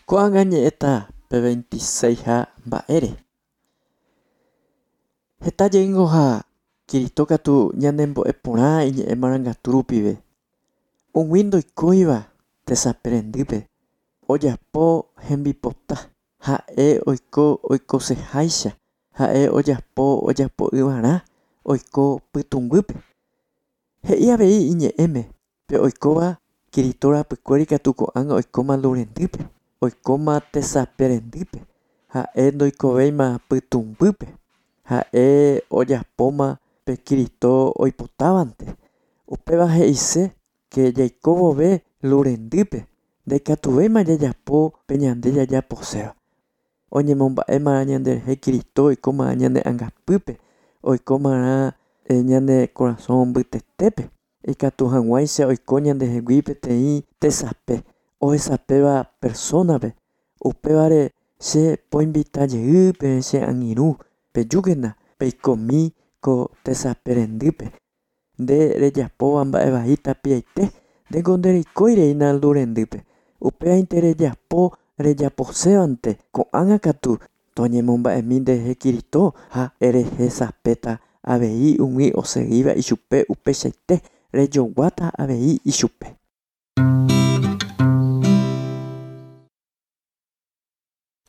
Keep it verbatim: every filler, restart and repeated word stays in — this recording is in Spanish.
Ko'ág̃a ñe'ẽta pe veintiséisha mba'ére. Hetajeýngo ha Kristo katu ñanembo'e porã iñe'ẽ marangatu rupive. Ugui ndoikóiva tesape rendýpe. Ojapo hembipota. Ha'e oiko oikoseháicha. Ha'e ojapo ojapo'yva'erã oiko pytumbýpe. He'i avei iñe'ẽme pe oikóva Kristo rapykuéri katu ko'ág̃a oikóma lurendýpe. Oikóma tesape rendýpe. Ha'e ndoikovéima pytumbýpe. Ha'e ojapóma pe Kristo oipotávante. Upéva he'ise ke jaiko vove lurendýpe. Ndaikatuvéima jajapo pe ñande jajaposéva. Oñemomba'émarã ñande rehe Kristo oikómarã ñane ãngapýpe. Oikómarã ñane korazón mbytetépe. Ikatu hag̃uáicha oiko ñandehegui peteĩ tesape ohesapéva personape. Upévare che poinvitajeýpe che angirũ pejúkena peikomi ko tesape rendýpe. Nde rejapóva mba'e vai tapiaite ndéngo ndereikoireína lurendýpe. Upévainte rejapo rejaposévante ko'ág̃a katu toñemomba'emi nderehe Kristo ha rehesapéta avei umi osẽ'íva ichupe upeichaite rejoguáta avei ichupe.